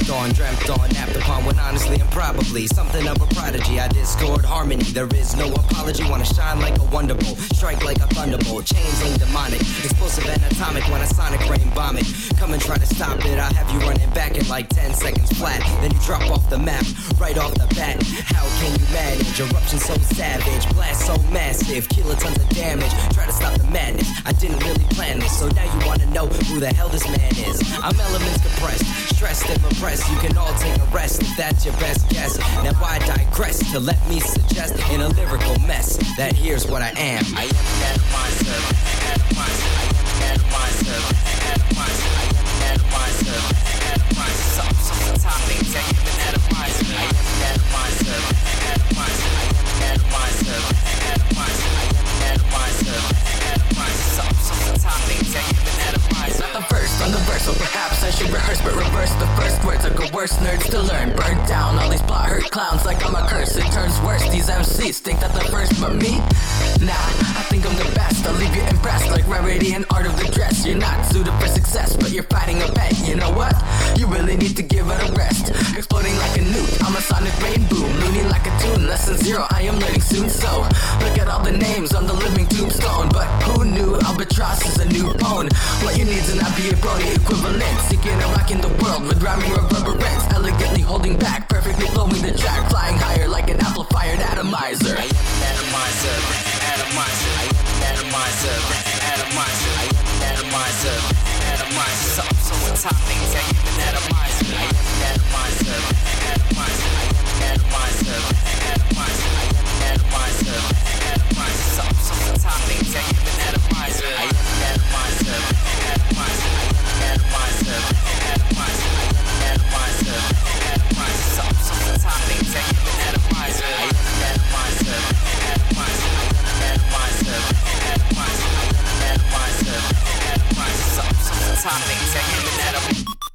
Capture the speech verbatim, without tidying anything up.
slept on, dreamt on, napped upon, when honestly and probably something of a prodigy. I discord harmony, there is no apology. Wanna shine like a wonderbolt, strike like a thunderbolt. Chains ain't demonic, explosive and atomic. When a sonic rain bomb it, come and try to stop it. I'll have you running back in like ten seconds flat. Then you drop off the map, right off the bat. How can you manage? Eruption so savage, blast so massive, kilotons of damage. Try to stop the madness, I didn't really plan this. So now you wanna know who the hell this man is. I'm elements compressed, stressed and repressed. You can all take a rest if that's your best guess. Now I digress to let me suggest in a lyrical mess that here's what I am. I am an atomizer, atomizer, I am an atomizer, atomizer, I am an atomizer, atomizer. Some, some topics, I am an atomizer, I am an atomizer, atomizer, I am an atomizer, atomizer, I am an atomizer, atomizer. Some, some topics, I am an atomizer. Not the first on the verse, so perhaps I should rehearse, but reverse the first words. I go worse, nerds to learn. Burn down all these plot hurt clowns like I'm a curse. It turns worse, these M Cs think that they're first, but me? Nah, I think I'm the best. I'll leave you impressed like rarity and art of the dress. You're not suited for success, but you're fighting a bet. You know what? You really need to give it a rest. Exploding like a nuke, I'm a sonic rain boom. Loony like a tune, lesson zero, I am learning soon. So, look at all the names on the living tombstone. But who knew Albatross is a new bone? What you need's an Abbey Brody equivalent. Seeking a rock in the world with rhyming reverberance. Elegantly holding back, perfectly flowing the track. Flying higher like an amplified atomizer. I am an atomizer, atomizer, I am an atomizer, atomizer, I am an atomizer, atomizer. Some, some topics, I am an atomizer, I am an atomizer, atomizer, I am an atomizer, atomizer, I am an atomizer, atomizer. Some, some topics, I am an atomizer, I am an atomizer, atomizer, I am an atomizer, atomizer, I am an atomizer, atomizer. Some, some topics, I am an atomizer, I am an atomizer, atomizer, I am an atomizer, atomizer, I am an atomizer, atomizer. Some, some topics, I am an atomizer.